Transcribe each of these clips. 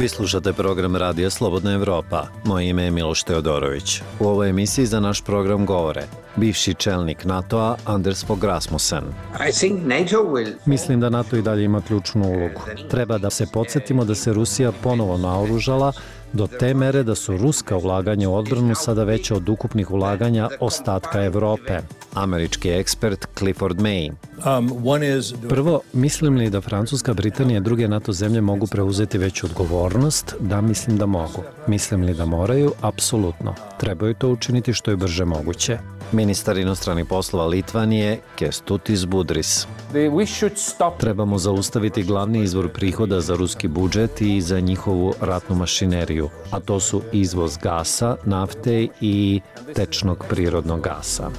Vi slušate program Radija Slobodna Evropa. Moje ime je Miloš Teodorović. U ovoj emisiji za naš program govore bivši čelnik NATO-a Anders Fogh Rasmussen. Mislim da NATO i dalje ima ključnu ulogu. Treba da se podsjetimo da se Rusija ponovo naoružala do te mere da su ruska ulaganja u odbranu sada veća od ukupnih ulaganja ostatka Evrope. Američki ekspert Clifford May. Prvo, mislim li da Francuska, Britanija i druge NATO zemlje mogu preuzeti veću odgovornost? Da, mislim da mogu. Mislim li da moraju? Apsolutno. Trebaju to učiniti što je brže moguće. Ministar inostranih poslova Litvanije Kęstutis Budrys. Trebamo zaustaviti glavni izvor prihoda za ruski budžet i za njihovu ratnu mašineriju, a to su izvoz gasa, nafte i tečnog prirodnog gasa.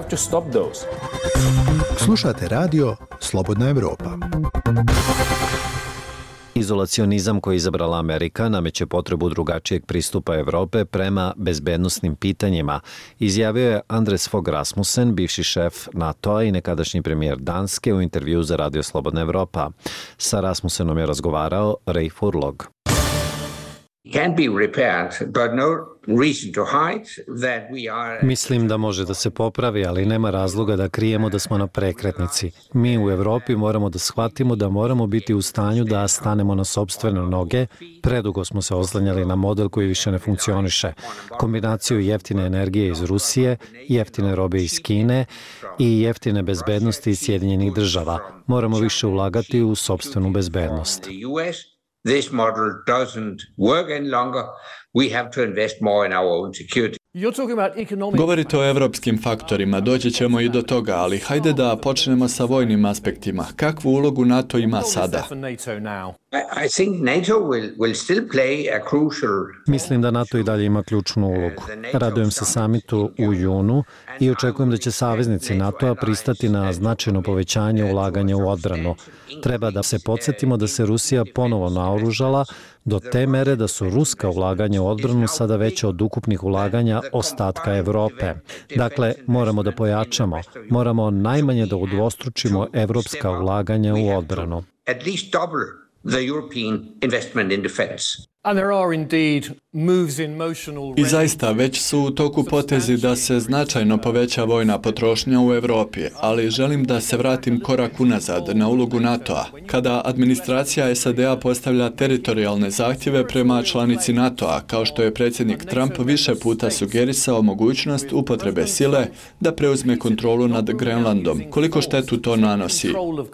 Slušate radio Slobodna Evropa. Izolacionizam koji je izabrala Amerika nameće potrebu drugačijeg pristupa Evrope prema bezbednosnim pitanjima, izjavio je Anders Fogh Rasmussen, bivši šef NATO-a i nekadašnji premijer Danske u intervju za Radio Slobodna Evropa. Sa Rasmussenom je razgovarao Ray Furlog. Mislim da može da se popravi, ali nema razloga da krijemo da smo na prekretnici. Mi u Evropi moramo da shvatimo da moramo biti u stanju da stanemo na sopstvene noge. Predugo smo se oslanjali na model koji više ne funkcioniše. Kombinaciju jeftine energije iz Rusije, jeftine robe iz Kine i jeftine bezbednosti iz Sjedinjenih Država. Moramo više ulagati u sopstvenu bezbednost. This model doesn't work any longer. We have to invest more in our own security. Govorite o evropskim faktorima, doći ćemo i do toga, ali hajde da počnemo sa vojnim aspektima. Kakvu ulogu NATO ima sada? Mislim da NATO i dalje ima ključnu ulogu. Radujem se samitu u junu i očekujem da će saveznici NATO-a pristati na značajno povećanje ulaganja u odbranu. Treba da se podsjetimo da se Rusija ponovo naoružala do te mere da su ruska ulaganja u odbranu sada veća od ukupnih ulaganja ostatka Evrope. Dakle, moramo da pojačamo, moramo najmanje da udvostručimo evropska ulaganja u odbranu. I zaista, već su u toku potezi da se značajno poveća vojna potrošnja u Evropi, ali želim da se vratim korak unazad na ulogu NATO-a. Kada administracija SAD-a postavlja teritorijalne zahtjeve prema članici NATO-a, kao što je predsjednik Trump više puta sugerisao mogućnost upotrebe sile da preuzme kontrolu nad Grenlandom. Koliko štetu to nanosi?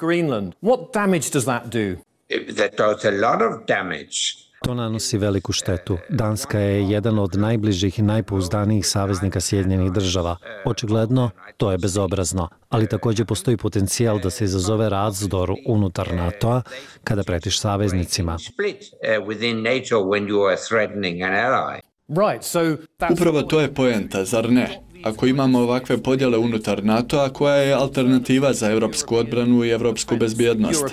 To nanosi veliku štetu. Danska je jedan od najbližih i najpouzdanijih saveznika Sjedinjenih Država. Očigledno, to je bezobrazno, ali također postoji potencijal da se izazove razdor unutar NATO-a kada pretiš saveznicima. Upravo to je poenta, zar ne? Ako imamo ovakve podjele unutar NATO-a, koja je alternativa za evropsku odbranu i evropsku bezbjednost?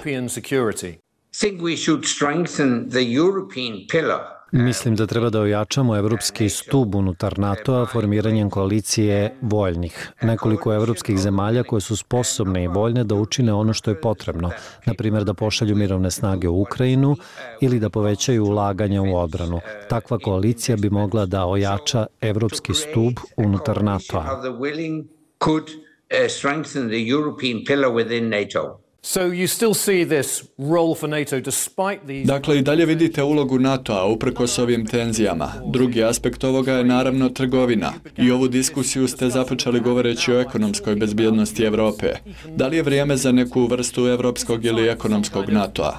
Mislim da treba da ojačamo evropski stub unutar NATO-a formiranjem koalicije voljnih. Nekoliko evropskih zemalja koje su sposobne i voljne da učine ono što je potrebno, na primjer da pošalju mirovne snage u Ukrajinu ili da povećaju ulaganja u odbranu. Takva koalicija bi mogla da ojača evropski stub unutar NATO-a. Dakle, i dalje vidite ulogu NATO-a uprkos ovim tenzijama. Drugi aspekt ovoga je naravno trgovina. I ovu diskusiju ste započeli govoreći o ekonomskoj bezbjednosti Evrope. Da li je vrijeme za neku vrstu evropskog ili ekonomskog NATO-a?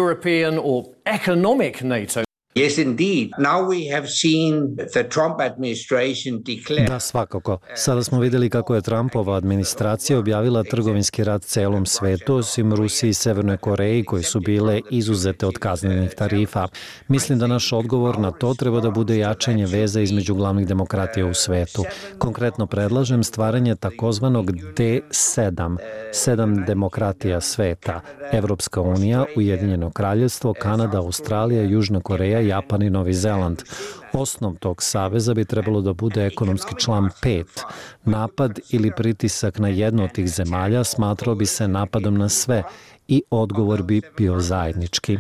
Yes, indeed. Now we have seen the Trump administration declare. Da, svakako. Sada smo vidjeli kako je Trumpova administracija objavila trgovinski rat celom svetu, osim Rusiji i Severnoj Koreji, koje su bile izuzete od kaznenih tarifa. Mislim da naš odgovor na to treba da bude jačanje veza između glavnih demokratija u svetu. Konkretno predlažem stvaranje takozvanog D7, 7 demokratija sveta, Evropska unija, Ujedinjeno kraljevstvo, Kanada, Australija, Južna Koreja Japan i Novi Zeland. Osnov tog saveza bi trebalo da bude ekonomski član 5. Napad ili pritisak na jednu od tih zemalja smatrao bi se napadom na sve i odgovor bi bio zajednički.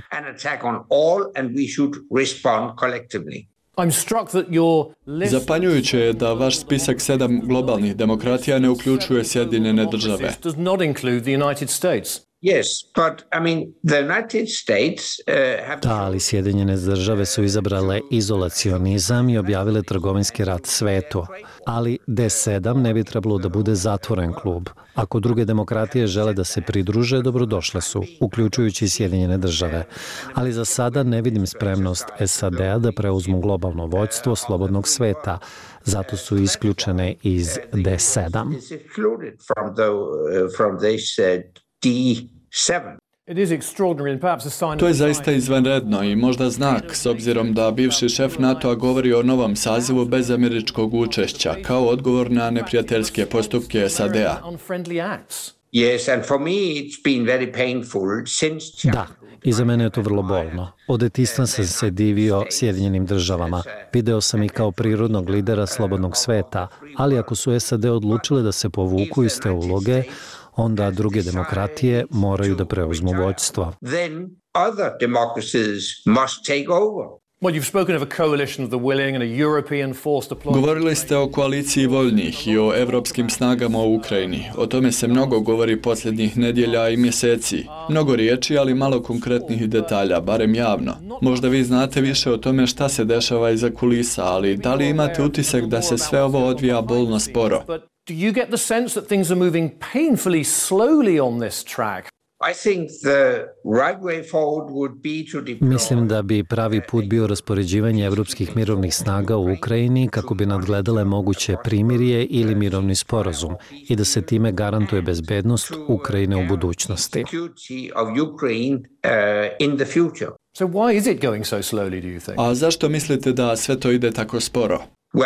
Zapanjujuće je da vaš spisak 7 globalnih demokratija ne uključuje Sjedinjene države. Da, ali Sjedinjene države su izabrale izolacionizam i objavile trgovinski rat svetu. Ali D7 ne bi trebalo da bude zatvoren klub. Ako druge demokratije žele da se pridruže, dobrodošle su, uključujući i Sjedinjene države. Ali za sada ne vidim spremnost SAD-a da preuzmu globalno vođstvo slobodnog sveta. Zato su isključene iz D7. To je zaista izvanredno i možda znak, s obzirom da bivši šef NATO-a govori o novom sazivu bez američkog učešća, kao odgovor na neprijateljske postupke SAD-a. Da, i za mene je to vrlo bolno. Od detinjstva sam se divio Sjedinjenim državama. Video sam ih kao prirodnog lidera slobodnog sveta, ali ako su SAD odlučile da se povuku iz te uloge, onda druge demokratije moraju da preuzmu vođstvo. Govorili ste o koaliciji voljnih i o evropskim snagama u Ukrajini. O tome se mnogo govori posljednjih nedjelja i mjeseci. Mnogo riječi, ali malo konkretnih detalja, barem javno. Možda vi znate više o tome šta se dešava iza kulisa, ali da li imate utisak da se sve ovo odvija bolno sporo? Do you get the sense that things are moving painfully slowly on this track? Mislim da bi pravi put bio raspoređivanje evropskih mirovnih snaga u Ukrajini kako bi nadgledale moguće primirje ili mirovni sporazum i da se time garantuje bezbednost Ukrajine u budućnosti. So why is it going so slowly, do you think? A zašto mislite da sve to ide tako sporo?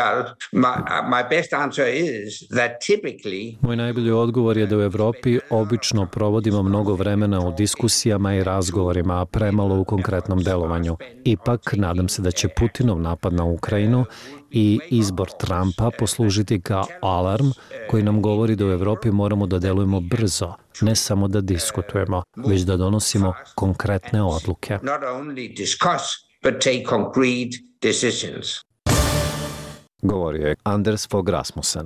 Moj najbolji odgovor je da u Evropi obično provodimo mnogo vremena u diskusijama i razgovorima, a premalo u konkretnom delovanju. Ipak, nadam se da će Putinov napad na Ukrajinu i izbor Trumpa poslužiti kao alarm koji nam govori da u Evropi moramo da delujemo brzo, ne samo da diskutujemo, već da donosimo konkretne odluke. Govorio je Anders Fogh Rasmussen.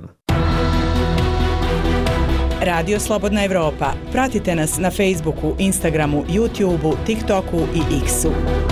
Radio Slobodna Evropa. Pratite nas na Facebooku, Instagramu, YouTubeu, TikToku i X-u.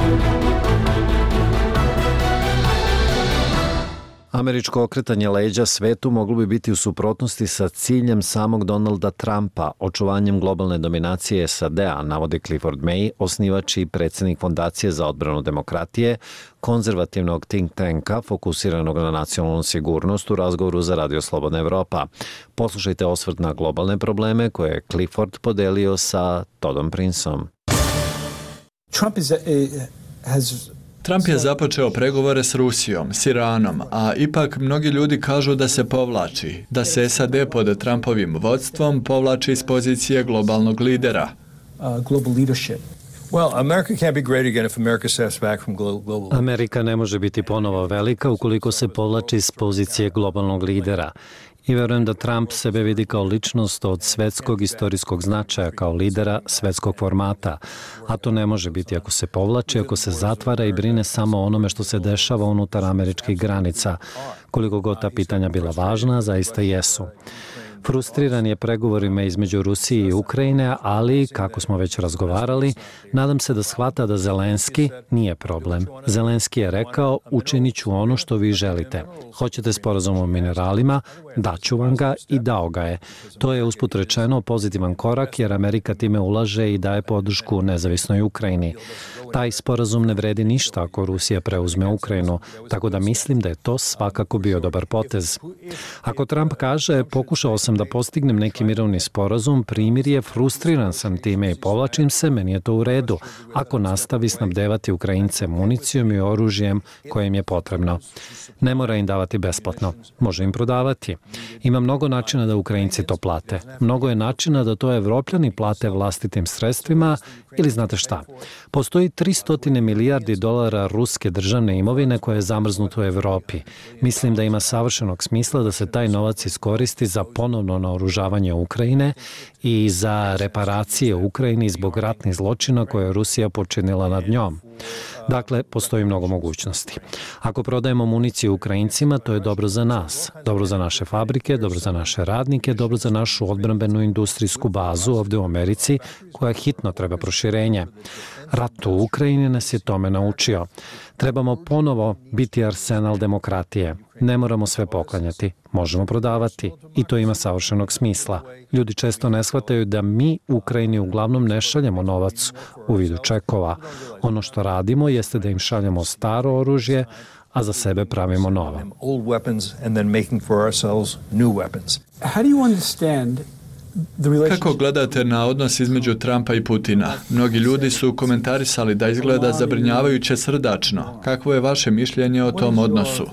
Američko okretanje leđa svetu moglo bi biti u suprotnosti sa ciljem samog Donalda Trumpa, očuvanjem globalne dominacije SAD-a, navodi Clifford May, osnivač i predsjednik Fondacije za odbranu demokratije, konzervativnog think tanka fokusiranog na nacionalnu sigurnost u razgovoru za Radio Slobodna Evropa. Poslušajte osvrt na globalne probleme koje je Clifford podelio sa Toddom Princeom. Trump je započeo pregovore s Rusijom, s Iranom, a ipak mnogi ljudi kažu da se povlači, da se SAD pod Trumpovim vodstvom povlači iz pozicije globalnog lidera. Amerika ne može biti ponovo velika ukoliko se povlači iz pozicije globalnog lidera. I verujem da Trump sebe vidi kao ličnost od svetskog istorijskog značaja, kao lidera svetskog formata. A to ne može biti ako se povlači, ako se zatvara i brine samo o onome što se dešava unutar američkih granica. Koliko god ta pitanja bila važna, zaista jesu. Frustriran je pregovorima između Rusije i Ukrajine, ali, kako smo već razgovarali, nadam se da shvata da Zelenski nije problem. Zelenski je rekao, učinit ću ono što vi želite. Hoćete sporazum o mineralima? Daću vam ga i dao ga je. To je usput rečeno pozitivan korak jer Amerika time ulaže i daje podršku nezavisnoj Ukrajini. Taj sporazum ne vredi ništa ako Rusija preuzme Ukrajinu, tako da mislim da je to svakako bio dobar potez. Ako Trump kaže, pokušao sam sam da postignem neki mirovni sporazum, primirje, frustriran sam time i povlačim se, meni je to u redu, ako nastavi snabdevati Ukrajince municijom i oružjem koje im je potrebno. Ne mora im davati besplatno, može im prodavati. Ima mnogo načina da Ukrajinci to plate. Mnogo je načina da to Evropljani plate vlastitim sredstvima ili znate šta. Postoji 300 milijardi dolara ruske državne imovine koja je zamrznuta u Evropi. Mislim da ima savršenog smisla da se taj novac iskoristi za ponovno naoružavanje Ukrajine i za reparacije u Ukrajini zbog ratnih zločina koje je Rusija počinila nad njom. Dakle, postoji mnogo mogućnosti. Ako prodajemo municiju Ukrajincima, to je dobro za nas, dobro za naše fabrike, dobro za naše radnike, dobro za našu odbrambenu industrijsku bazu ovdje u Americi, koja hitno treba proširenje. Rat u Ukrajini nas je tome naučio. Trebamo ponovo biti arsenal demokratije. Ne moramo sve poklanjati, možemo prodavati i to ima savršenog smisla. Ljudi često ne shvataju da mi Ukrajini uglavnom ne šaljemo novac u vidu čekova. Ono što radimo jeste da im šaljemo staro oružje, a za sebe pravimo novo. Kako gledate na odnos između Trumpa i Putina? Mnogi ljudi su komentarisali da izgleda zabrinjavajuće srdačno. Kakvo je vaše mišljenje o tom odnosu?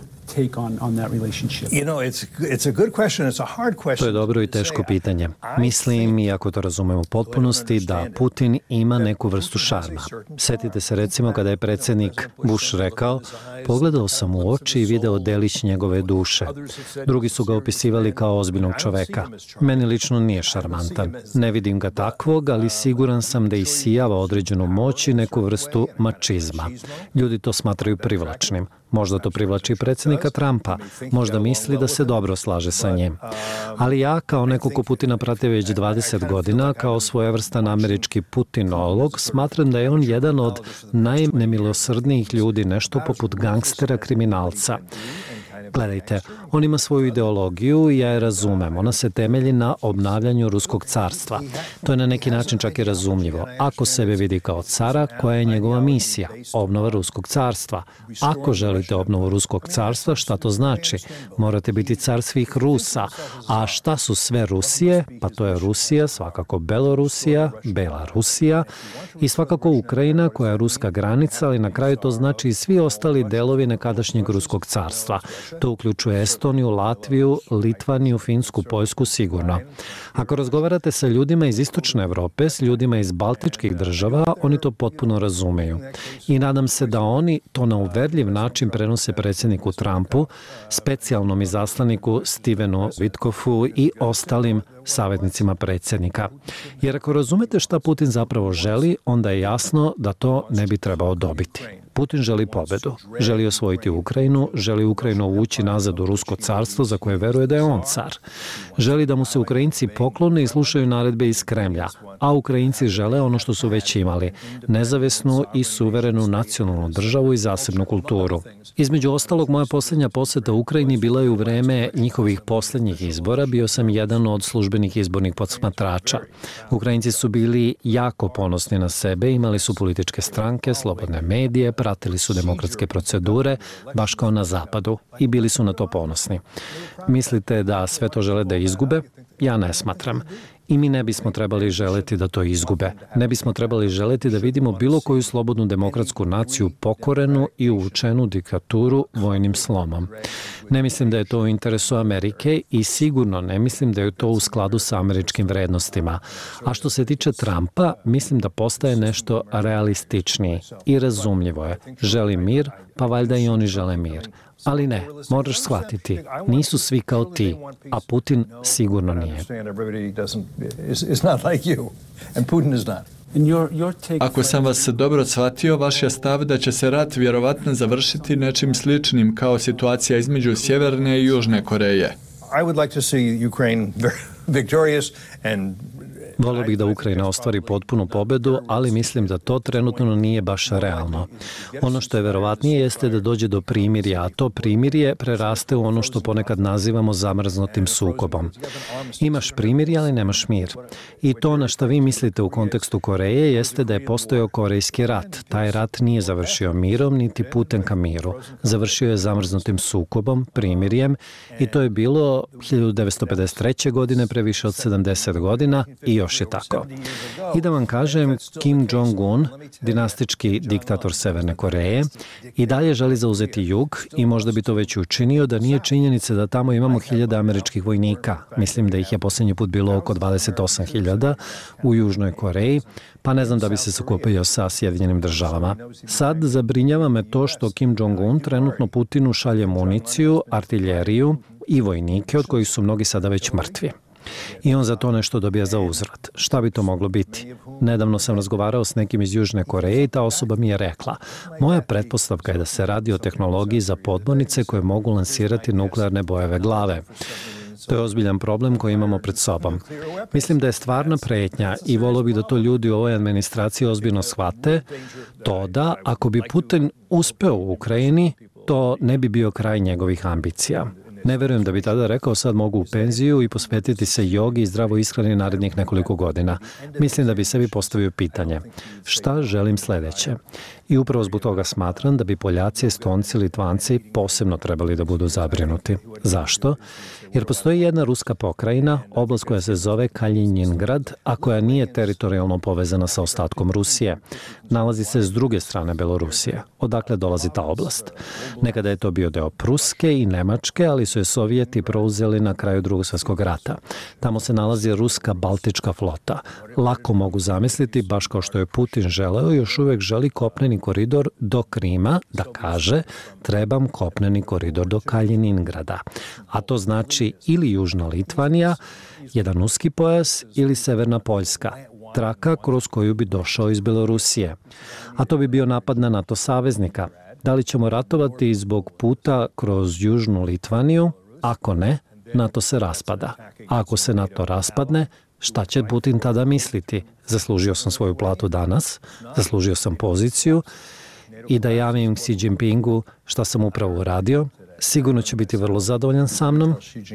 To je dobro i teško pitanje. Mislim, iako to razumem u potpunosti, da Putin ima neku vrstu šarma. Sjetite se recimo kada je predsjednik Bush rekao: pogledao sam u oči i video delić njegove duše. Drugi su ga opisivali kao ozbiljnog čoveka. Meni lično nije šarmantan. Ne vidim ga takvog, ali siguran sam da isijava određenu moć i neku vrstu mačizma. Ljudi to smatraju privlačnim. Možda to privlači predsjednika Trumpa, možda misli da se dobro slaže sa njim. Ali ja, kao neko ko Putina prati već 20 godina, kao svojevrstan američki putinolog, smatram da je on jedan od najnemilosrdnijih ljudi, nešto poput gangstera, kriminalca. Gledajte, on ima svoju ideologiju i ja je razumem. Ona se temelji na obnavljanju Ruskog carstva. To je na neki način čak i razumljivo. Ako sebe vidi kao cara, koja je njegova misija? Obnova Ruskog carstva. Ako želite obnovu Ruskog carstva, šta to znači? Morate biti car svih Rusa. A šta su sve Rusije? Pa to je Rusija, svakako Belorusija, Belarusija i svakako Ukrajina koja je ruska granica, ali na kraju to znači i svi ostali delovi nekadašnjeg Ruskog carstva. To uključuje Estoniju, Latviju, Litvaniju, Finsku, Poljsku sigurno. Ako razgovarate sa ljudima iz Istočne Evrope, s ljudima iz baltičkih država, oni to potpuno razumeju. I nadam se da oni to na uverljiv način prenose predsjedniku Trumpu, specijalnom izaslaniku Stevenu Witkoffu i ostalim savjetnicima predsjednika. Jer ako razumete šta Putin zapravo želi, onda je jasno da to ne bi trebao dobiti. Putin želi pobedu, želi osvojiti Ukrajinu, želi Ukrajinu uvući nazad u Rusko carstvo za koje veruje da je on car. Želi da mu se Ukrajinci poklone i slušaju naredbe iz Kremlja, a Ukrajinci žele ono što su već imali, nezavisnu i suverenu nacionalnu državu i zasebnu kulturu. Između ostalog, moja posljednja posjeta Ukrajini bila je u vreme njihovih posljednjih izbora, bio sam jedan od službenih izbornih posmatrača. Ukrajinci su bili jako ponosni na sebe, imali su političke stranke, slobodne medije, pratili su demokratske procedure, baš kao na zapadu, i bili su na to ponosni. Mislite da sve to žele da izgube? Ja ne smatram. I mi ne bismo trebali želeti da to izgube. Ne bismo trebali želeti da vidimo bilo koju slobodnu demokratsku naciju pokorenu i uvučenu diktaturu vojnim slomom. Ne mislim da je to u interesu Amerike i sigurno ne mislim da je to u skladu sa američkim vrednostima. A što se tiče Trumpa, mislim da postaje nešto realističniji i razumljivo je. Želi mir, pa valjda i oni žele mir. Ali ne, moraš shvatiti, nisu svi kao ti, a Putin sigurno nije. Ako sam vas dobro shvatio, vaš je stav da će se rat vjerovatno završiti nečim sličnim kao situacija između Sjeverne i Južne Koreje. Volio bih da Ukrajina ostvari potpunu pobedu, ali mislim da to trenutno nije baš realno. Ono što je verovatnije jeste da dođe do primirja, a to primirje preraste u ono što ponekad nazivamo zamrznutim sukobom. Imaš primirje, ali nemaš mir. I to na što vi mislite u kontekstu Koreje jeste da je postojao Korejski rat. Taj rat nije završio mirom, niti putem ka miru. Završio je zamrznutim sukobom, primirjem, i to je bilo 1953. godine, pre više od 70 godina, i još je tako. I da vam kažem, Kim Jong-un, dinastički diktator Severne Koreje, i dalje želi zauzeti jug i možda bi to već učinio da nije činjenica da tamo imamo 1000 američkih vojnika. Mislim da ih je posljednji put bilo oko 28.000 u Južnoj Koreji, pa ne znam da bi se sukobio sa Sjedinjenim državama. Sad zabrinjava me to što Kim Jong-un trenutno Putinu šalje municiju, artiljeriju i vojnike, od kojih su mnogi sada već mrtvi. I on za to nešto dobija za uzvrat. Šta bi to moglo biti? Nedavno sam razgovarao s nekim iz Južne Koreje i ta osoba mi je rekla: moja pretpostavka je da se radi o tehnologiji za podmornice koje mogu lansirati nuklearne bojeve glave. To je ozbiljan problem koji imamo pred sobom. Mislim da je stvarna pretnja i volio bih da to ljudi u ovoj administraciji ozbiljno shvate, to da ako bi Putin uspeo u Ukrajini, to ne bi bio kraj njegovih ambicija. Ne verujem da bi tada rekao sad mogu u penziju i posvetiti se jogi i zdravoj ishrani narednih nekoliko godina. Mislim da bi sebi postavio pitanje: šta želim sledeće? I upravo zbog toga smatram da bi Poljaci, Estonci, Litvanci posebno trebali da budu zabrinuti. Zašto? Jer postoji jedna ruska pokrajina, oblast koja se zove Kalinjingrad, a koja nije teritorijalno povezana sa ostatkom Rusije. Nalazi se s druge strane Belorusije. Odakle dolazi ta oblast? Nekada je to bio deo Pruske i Nemačke, ali su je Sovjeti preuzeli na kraju Drugog svjetskog rata. Tamo se nalazi ruska Baltička flota. Lako mogu zamisliti, baš kao što je Putin želeo, još uvek želi kopneni koridor do Krima, da kaže: trebam kopneni koridor do Kaliningrada. A to znači ili Južna Litvanija, jedan uski pojas, ili Severna Poljska, traka kroz koju bi došao iz Belorusije. A to bi bio napad na NATO saveznika. Da li ćemo ratovati zbog puta kroz Južnu Litvaniju? Ako ne, NATO se raspada. A ako se NATO raspadne, šta će Putin tada misliti? Zaslužio sam svoju platu danas, zaslužio sam poziciju, i da javim Xi Jinpingu šta sam upravo uradio, sigurno će biti vrlo zadovoljan sa mnom.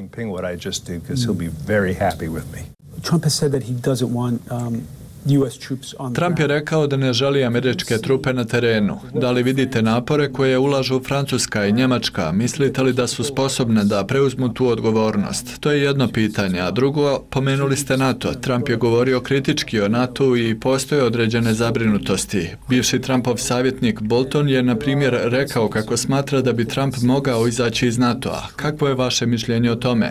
Trump je rekao da ne želi američke trupe na terenu. Da li vidite napore koje ulažu Francuska i Njemačka? Mislite li da su sposobne da preuzmu tu odgovornost? To je jedno pitanje. A drugo, pomenuli ste NATO. Trump je govorio kritički o NATO i postoje određene zabrinutosti. Bivši Trumpov savjetnik Bolton je, na primjer, rekao kako smatra da bi Trump mogao izaći iz NATO-a. Kakvo je vaše mišljenje o tome?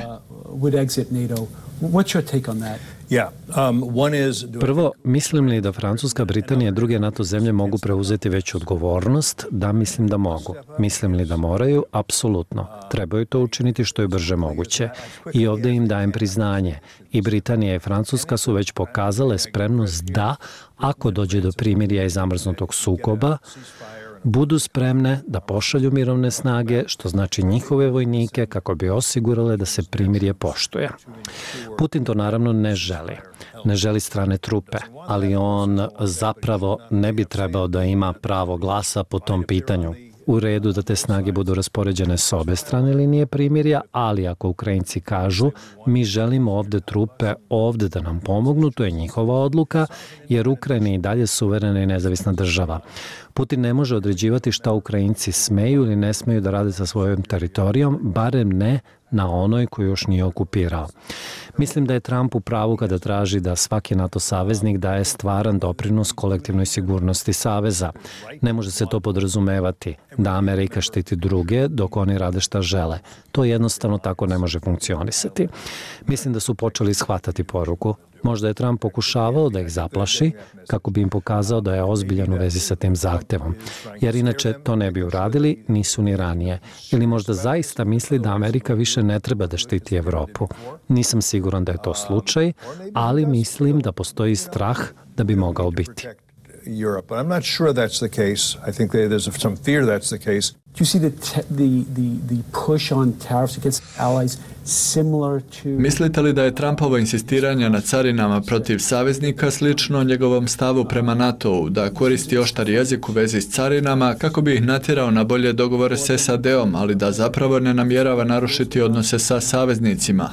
Prvo, mislim li da Francuska, Britanija i druge NATO zemlje mogu preuzeti veću odgovornost? Da, mislim da mogu. Mislim li da moraju? Apsolutno. Trebaju to učiniti što je brže moguće. I ovdje im dajem priznanje. I Britanija i Francuska su već pokazale spremnost da, ako dođe do primirja i zamrznutog sukoba, budu spremne da pošalju mirovne snage, što znači njihove vojnike, kako bi osigurale da se primirje poštuje. Putin to naravno ne želi. Ne želi strane trupe, ali on zapravo ne bi trebao da ima pravo glasa po tom pitanju. U redu da te snage budu raspoređene s obe strane linije primirja, ali ako Ukrajinci kažu mi želimo ovde trupe ovde da nam pomognu, to je njihova odluka, jer Ukrajina je i dalje suverena i nezavisna država. Putin ne može određivati šta Ukrajinci smeju ili ne smeju da rade sa svojom teritorijom, barem ne na onoj koju još nije okupirao. Mislim da je Trump u pravu kada traži da svaki NATO saveznik daje stvaran doprinos kolektivnoj sigurnosti saveza. Ne može se to podrazumevati da Amerika štiti druge dok oni rade šta žele. To jednostavno tako ne može funkcionisati. Mislim da su počeli shvatati poruku. Možda je Trump pokušavao da ih zaplaši kako bi im pokazao da je ozbiljan u vezi sa tim zahtevom. Jer inače to ne bi uradili, nisu ni ranije. Ili možda zaista misli da Amerika više ne treba da štiti Evropu. Nisam siguran da je to slučaj, ali mislim da postoji strah da bi mogao biti. Mislite li da je Trumpovo insistiranje na carinama protiv saveznika slično njegovom stavu prema NATO-u, da koristi oštar jezik u vezi s carinama kako bi ih natjerao na bolje dogovore s SAD-om, ali da zapravo ne namjerava narušiti odnose sa saveznicima?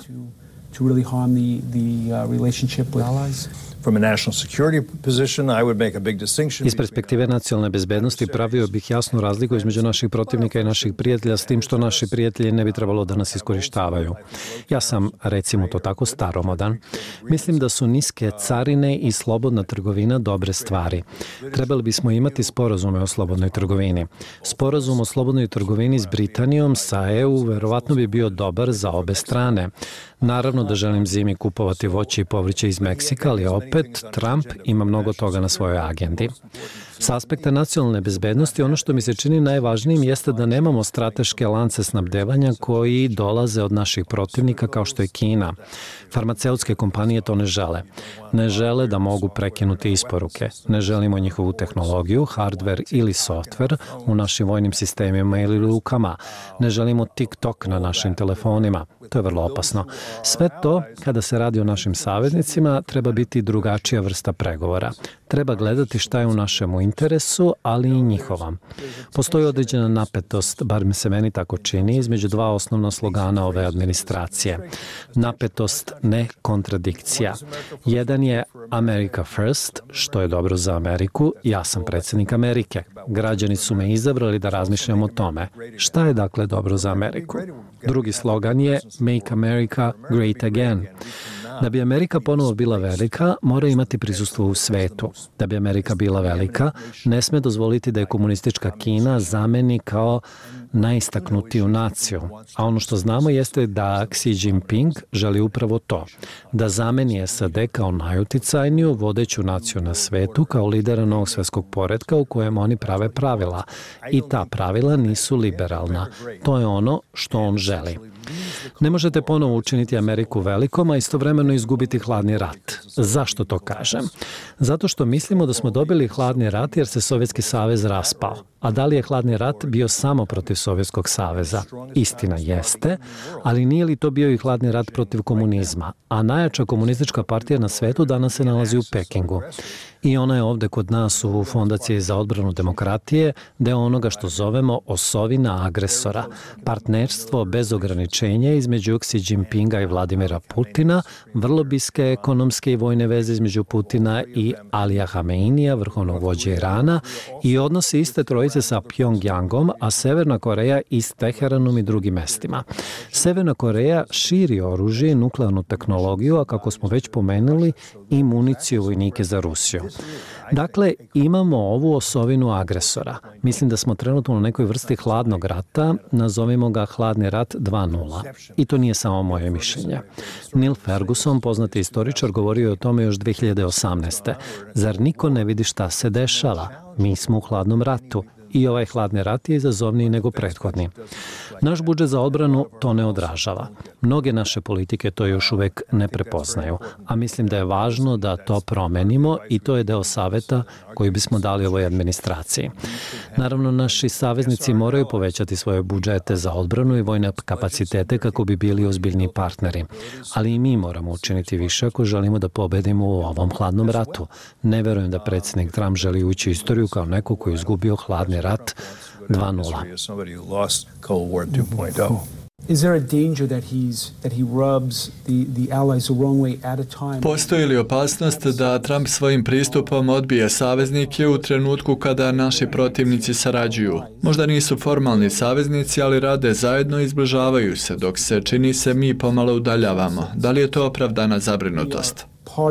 Iz perspektive nacionalne bezbednosti pravio bih jasnu razliku između naših protivnika i naših prijatelja, s tim što naši prijatelji ne bi trebalo da nas iskorištavaju. Ja sam, recimo to tako, staromodan. Mislim da su niske carine i slobodna trgovina dobre stvari. Trebali bismo imati sporazume o slobodnoj trgovini. Sporazum o slobodnoj trgovini s Britanijom, sa EU, verovatno bi bio dobar za obe strane. Naravno da želim zimi kupovati voće i povrće iz Meksika, ali opet Trump ima mnogo toga na svojoj agendi. S aspekta nacionalne bezbednosti, ono što mi se čini najvažnijim jeste da nemamo strateške lance snabdevanja koji dolaze od naših protivnika kao što je Kina. Farmaceutske kompanije to ne žele. Ne žele da mogu prekinuti isporuke. Ne želimo njihovu tehnologiju, hardware ili software u našim vojnim sistemima ili lukama. Ne želimo TikTok na našim telefonima. To je vrlo opasno. Sve to, kada se radi o našim saveznicima, treba biti drugačija vrsta pregovora. Treba gledati šta je u našem interesu, ali i njihova. Postoji određena napetost, bar mi se meni tako čini, između dva osnovna slogana ove administracije. Napetost, ne kontradikcija. Jedan je America First, što je dobro za Ameriku. Ja sam predsjednik Amerike. Građani su me izabrali da razmišljam o tome. Šta je dakle dobro za Ameriku? Drugi slogan je Make America Great Again. Da bi Amerika ponovo bila velika, mora imati prisustvo u svetu. Da bi Amerika bila velika, ne sme dozvoliti da je komunistička Kina zameni kao najistaknutiju naciju. A ono što znamo jeste da Xi Jinping želi upravo to. Da zameni SAD kao najuticajniju vodeću naciju na svetu, kao lidera novog svjetskog poretka u kojem oni prave pravila. I ta pravila nisu liberalna. To je ono što on želi. Ne možete ponovo učiniti Ameriku velikom, a istovremeno izgubiti hladni rat. Zašto to kažem? Zato što mislimo da smo dobili hladni rat jer se Sovjetski savez raspao. A da li je hladni rat bio samo protiv Sovjetskog saveza? Istina jeste, ali nije li to bio i hladni rat protiv komunizma? A najjača komunistička partija na svetu danas se nalazi u Pekingu. I ona je ovde kod nas u Fondaciji za odbranu demokratije deo onoga što zovemo osovina agresora. Partnerstvo bez ograničenja između Xi Jinpinga i Vladimira Putina, vrlo bliske ekonomske i vojne veze između Putina i Alija Hameinija, vrhovnog vođe Irana, i odnosi iste trojice sa Pjongjangom, a Severna Koreja i s Teheranom i drugim mestima. Severna Koreja širi oružje i nuklearnu tehnologiju, a kako smo već pomenuli, i municiju vojnike za Rusiju. Dakle, imamo ovu osovinu agresora. Mislim da smo trenutno na nekoj vrsti hladnog rata, nazovimo ga hladni rat 2.0. I to nije samo moje mišljenje. Neil Ferguson, poznati istoričar, govorio je o tome još 2018. Zar niko ne vidi šta se dešava? Mi smo u hladnom ratu. I ovaj hladni rat je izazovniji nego prethodni. Naš budžet za odbranu to ne odražava. Mnoge naše politike to još uvek ne prepoznaju, a mislim da je važno da to promenimo i to je deo saveta koji bismo dali ovoj administraciji. Naravno, naši saveznici moraju povećati svoje budžete za odbranu i vojne kapacitete kako bi bili ozbiljni partneri. Ali i mi moramo učiniti više ako želimo da pobedimo u ovom hladnom ratu. Ne verujem da predsjednik Trump želi ući u istoriju kao neko koji je izgubio hladni rat 2.0. Postoji li opasnost da Trump svojim pristupom odbije saveznike u trenutku kada naši protivnici sarađuju? Možda nisu formalni saveznici, ali rade zajedno i zbližavaju se, dok se, čini se, mi pomalo udaljavamo. Da li je to opravdana zabrinutost?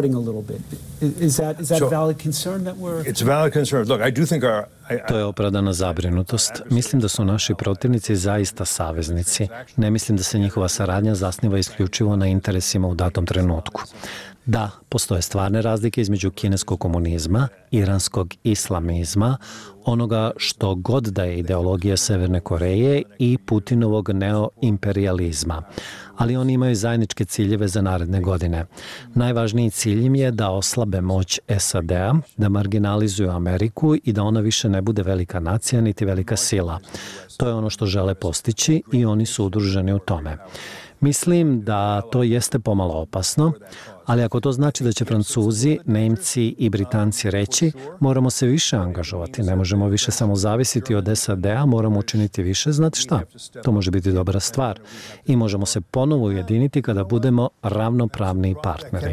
To je opravdana zabrinutost. Mislim da su naši protivnici zaista saveznici. Ne mislim da se njihova saradnja zasniva isključivo na interesima u datom trenutku. Da, postoje stvarne razlike između kineskog komunizma, iranskog islamizma, onoga što god da je ideologija Severne Koreje i Putinovog neoimperializma. ali oni imaju zajedničke ciljeve za naredne godine. Najvažniji cilj im je da oslabe moć SAD-a, da marginalizuju Ameriku i da ona više ne bude velika nacija niti velika sila. To je ono što žele postići i oni su udruženi u tome. Mislim da to jeste pomalo opasno, ali ako to znači da će Francuzi, Nemci i Britanci reći moramo se više angažovati, ne možemo više samo zavisiti od SAD-a, moramo učiniti više, znate šta? To može biti dobra stvar i možemo se ponovo ujediniti kada budemo ravnopravni partneri.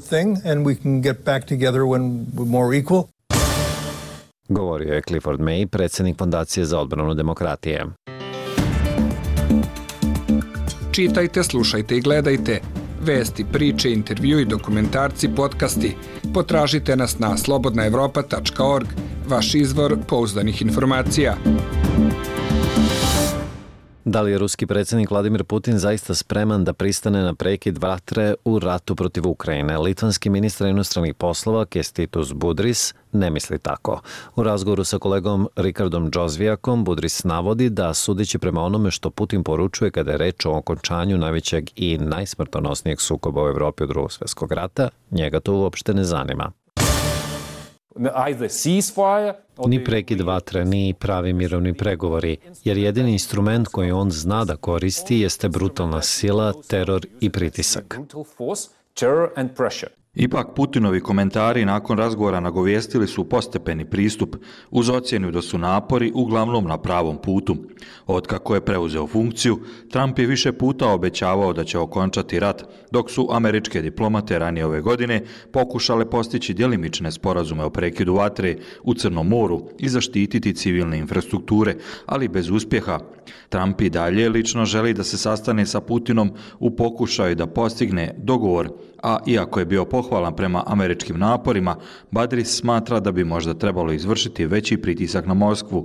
Govorio je Clifford May, predsjednik Fondacije za odbranu demokratije. Čitajte, slušajte i gledajte. Vesti, priče, intervjui, dokumentarci, podcasti. Potražite nas na slobodnaevropa.org, vaš izvor pouzdanih informacija. Da li je ruski predsjednik Vladimir Putin zaista spreman da pristane na prekid vatre u ratu protiv Ukrajine? Litvanski ministar inostranih poslova Kęstutis Budrys ne misli tako. U razgovoru sa kolegom Rikardom Džozvijakom Budrys navodi da, sudeći prema onome što Putin poručuje kada je reč o okončanju najvećeg i najsmrtonosnijeg sukoba u Evropi od Drugog svjetskog rata, njega to uopšte ne zanima. Ni prekid vatre, ni pravi mirovni pregovori, jer jedini instrument koji on zna da koristi jeste brutalna sila, teror i pritisak. Ipak Putinovi komentari nakon razgovora nagovijestili su postepeni pristup uz ocjenu da su napori uglavnom na pravom putu. Otkako je preuzeo funkciju, Trump je više puta obećavao da će okončati rat, dok su američke diplomate ranije ove godine pokušale postići djelimične sporazume o prekidu vatre u Crnom moru i zaštititi civilne infrastrukture, ali bez uspjeha. Trump i dalje lično želi da se sastane sa Putinom u pokušaju da postigne dogovor, a iako je bio pohvalan prema američkim naporima, Budrys smatra da bi možda trebalo izvršiti veći pritisak na Moskvu.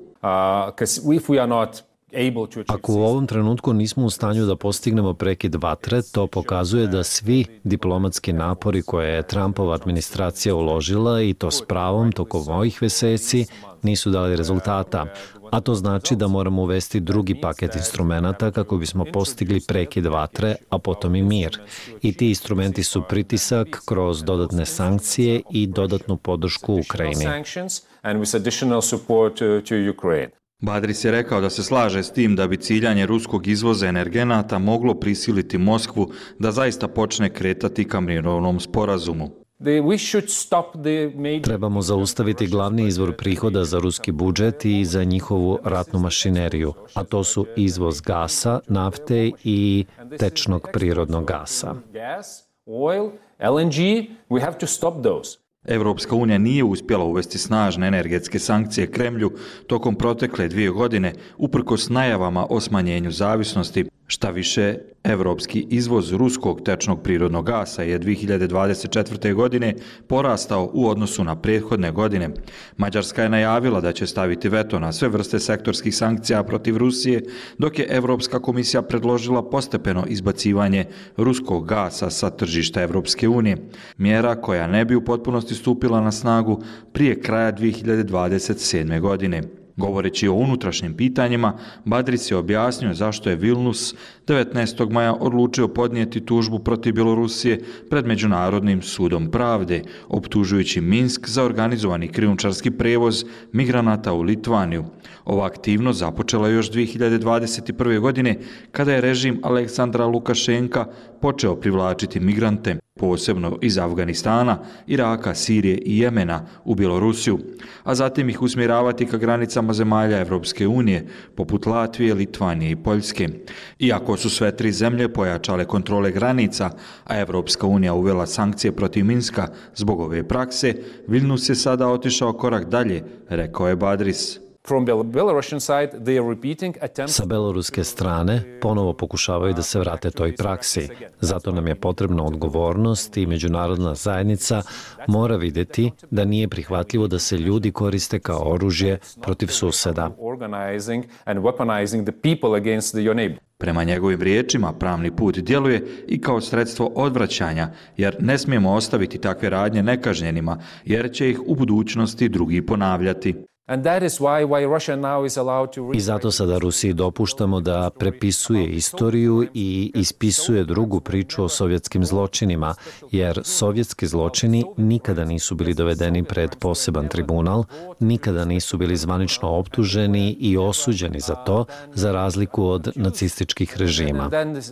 Ako u ovom trenutku nismo u stanju da postignemo prekid vatre, to pokazuje da svi diplomatski napori koje je Trumpova administracija uložila, i to s pravom tokom ovih meseci, nisu dali rezultata. A to znači da moramo uvesti drugi paket instrumenata kako bismo postigli prekid vatre, a potom i mir. I ti instrumenti su pritisak kroz dodatne sankcije i dodatnu podršku Ukrajini. Budrys je rekao da se slaže s tim da bi ciljanje ruskog izvoza energenata moglo prisiliti Moskvu da zaista počne kretati ka mirovnom sporazumu. Trebamo zaustaviti glavni izvor prihoda za ruski budžet i za njihovu ratnu mašineriju, a to su izvoz gasa, nafte i tečnog prirodnog gasa. Evropska unija nije uspjela uvesti snažne energetske sankcije Kremlju tokom protekle 2 godine, uprkos najavama o smanjenju zavisnosti. Šta više, evropski izvoz ruskog tečnog prirodnog gasa je 2024. godine porastao u odnosu na prethodne godine. Mađarska je najavila da će staviti veto na sve vrste sektorskih sankcija protiv Rusije, dok je Evropska komisija predložila postepeno izbacivanje ruskog gasa sa tržišta Evropske unije. Mjera koja ne bi u potpunosti stupila na snagu prije kraja 2027. godine. Govoreći o unutrašnjim pitanjima, Budrys je objasnio zašto je Vilnius 19. maja odlučio podnijeti tužbu protiv Bjelorusije pred Međunarodnim sudom pravde, optužujući Minsk za organizovani krijumčarski prevoz migranata u Litvaniju. Ova aktivnost započela još 2021. godine kada je režim Aleksandra Lukašenka počeo privlačiti migrante, posebno iz Afganistana, Iraka, Sirije i Jemena u Bjelorusiju, a zatim ih usmjeravati ka granicama zemalja Evropske unije, poput Latvije, Litvanije i Poljske. Iako su sve 3 zemlje pojačale kontrole granica, a Evropska unija uvela sankcije protiv Minska zbog ove prakse, Vilnius je sada otišao korak dalje, rekao je Budrys. Sa beloruske strane ponovo pokušavaju da se vrate toj praksi. Zato nam je potrebna odgovornost i međunarodna zajednica mora vidjeti da nije prihvatljivo da se ljudi koriste kao oružje protiv suseda. Prema njegovim riječima, pravni put djeluje i kao sredstvo odvraćanja, jer ne smijemo ostaviti takve radnje nekažnjenima, jer će ih u budućnosti drugi ponavljati. I zato sada Rusiji dopuštamo da prepisuje istoriju i ispisuje drugu priču o sovjetskim zločinima, jer sovjetski zločini nikada nisu bili dovedeni pred poseban tribunal, nikada nisu bili zvanično optuženi i osuđeni za to, za razliku od nacističkih režima.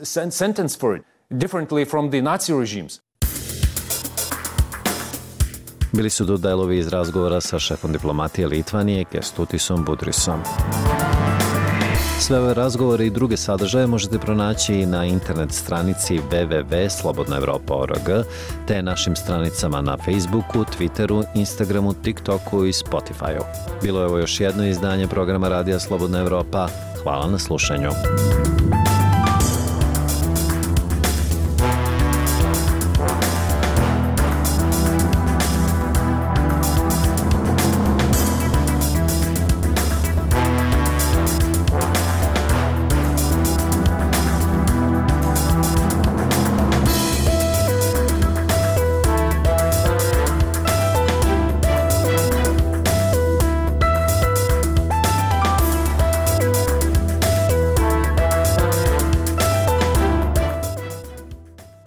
Bili su to delovi iz razgovora sa šefom diplomatije Litvanije Kęstutis Budrysom. Sve ove razgovore i druge sadržaje možete pronaći na internet stranici www.slobodnaevropa.org te našim stranicama na Facebooku, Twitteru, Instagramu, TikToku i Spotifyu. Bilo je ovo još jedno izdanje programa Radija Slobodna Evropa. Hvala na slušanju.